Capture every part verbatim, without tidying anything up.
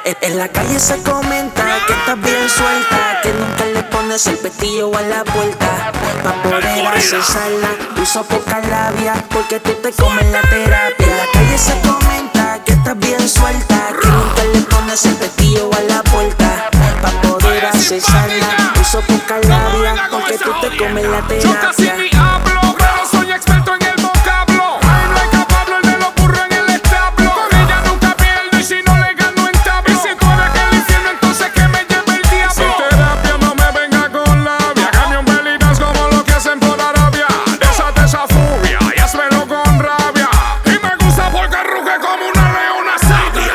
En, en la calle se comenta que estás bien suelta, que nunca le pones el pestillo a la puerta. Pa' poder accesarla, uso poca labia, porque tú te comes la terapia. En la calle se comenta que estás bien suelta, que nunca le pones el pestillo a la puerta. Pa' poder accesarla, uso poca labia, porque tú te comes la terapia. Yo casi ni hablo, pero soy experto en el vocablo. I'm like a Pablo, el de los burros en el establo. Con ella nunca pierdo y si no le gano en tablo. Y si tú eres el infierno, entonces que me lleve el diablo. Sin terapia no me venga con labia. Camión velitas como lo que hacen por Arabia. Desate esa furia y hazmelo con rabia. Y me gusta porque ruge como una leona sabia.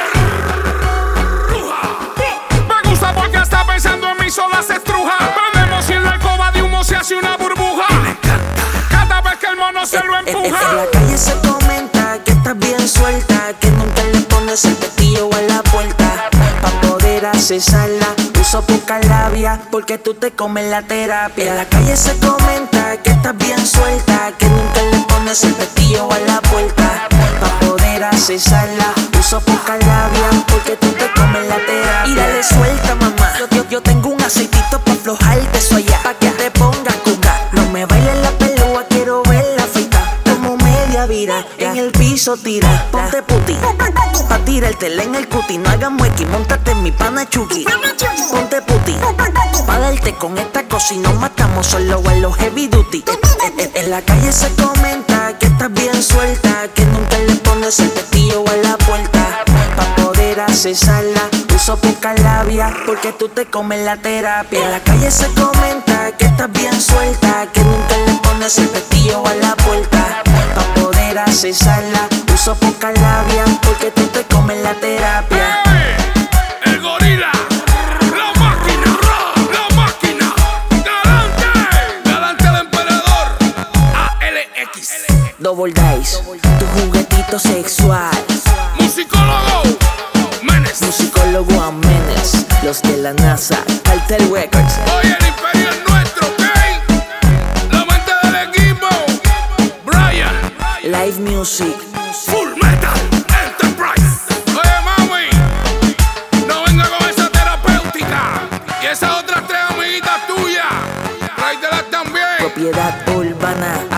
Me gusta porque está pensando en mí sola se estruja. Prendemos y en la alcoba de humo se hace una burbuja. Cada vez que el mono se lo En, en, empuja. en la calle se comenta que estás bien suelta, que nunca le pones el pestillo a la puerta. Pa' poder accesarla, uso poca labia, porque tú te comes la terapia. En la calle se comenta que estás bien suelta, que nunca le pones el pestillo a la puerta. Pa' poder accesarla, uso poca labia, porque tú te comes la terapia. Y dale suelta, mamá, yo, yo, yo tengo un aceitito pa' aflojarte eso allá, pa' que te ponga cuca. No me bailes la pelúa, quiero verla feita, como media vira, en el piso tira. Ponte puti, pa' tirártela en el cuti. No hagas muequi, montate en mi pana Chucky. Ponte puti, pa' darte con esta cosa y nos matamos solo a los heavy duty. En, en, en la calle se comenta que estás bien suelta, que nunca le pones el pestillo a la puerta. Pa' poder accesarla, uso poca labia, porque tú te comes la terapia. En la calle se comenta que estás bien suelta, que nunca le pones el pestillo a la puerta. Pa' poder accesarla, uso poca labia, porque tú te comes la terapia. Hey, el gorila, la máquina, la máquina, Galante, Galante el emperador, A L X, Double Dice, tu juguetito sexual. musicólogo, Menes. Musicólogo a Menes, los de la NASA, Cartel Records. Hoy el imperio es nuestro, ¿ok? La mente del equipo, Brian, Live Music. Full Metal Enterprise. Oye, mami, no venga con esa terapéutica y esas otras tres amiguitas tuyas, tráetelas también. Propiedad urbana.